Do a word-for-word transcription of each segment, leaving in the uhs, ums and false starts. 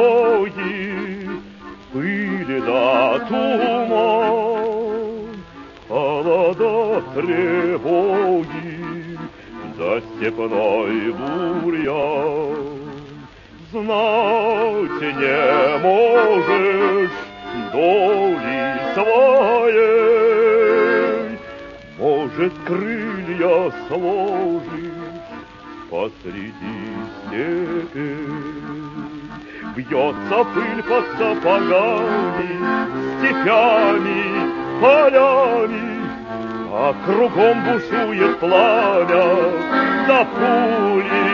дороги, пыли да туман, холода, тревоги, за степной бурьян. Знать не можешь доли своей, может, крылья сложишь посреди степи. Бьется пыль под сапогами, степями, полями, а кругом бушует пламя, да пули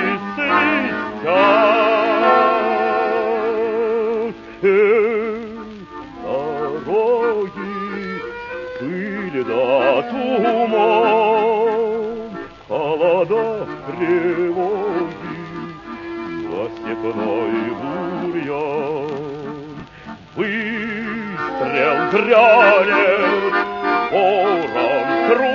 свистят. Эх, дороги, пыль да туман, холода, тревоги, за степной бурьян. Выстрел грянет, ворон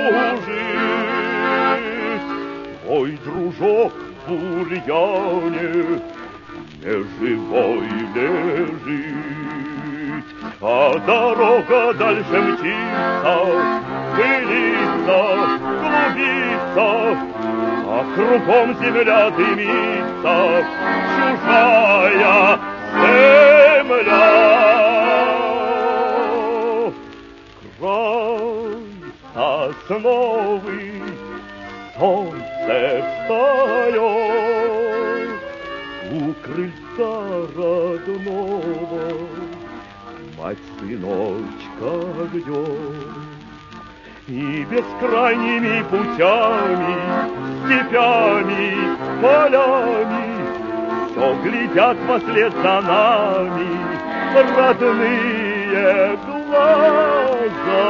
кружит, твой дружок в бурьяне неживой лежит. А дорога дальше мчится, пылится, клубится, а кругом земля дымится, чужая земля. Край сосновый, солнце встает, у крыльца родного мать сыночка ждет. И бескрайними путями, степями, полями все глядят вслед за нами родные глаза.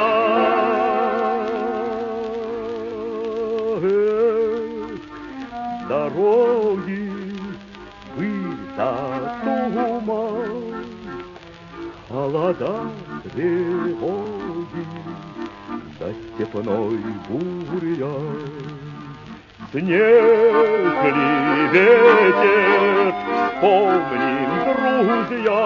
Эх, дороги, пыль да туман, холода, тревоги, за степной бурьян. Снег ли ветер, вспомним, друзья,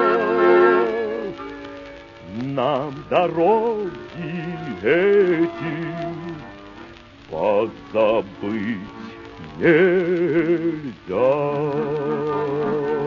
нам дороги эти позабыть нельзя.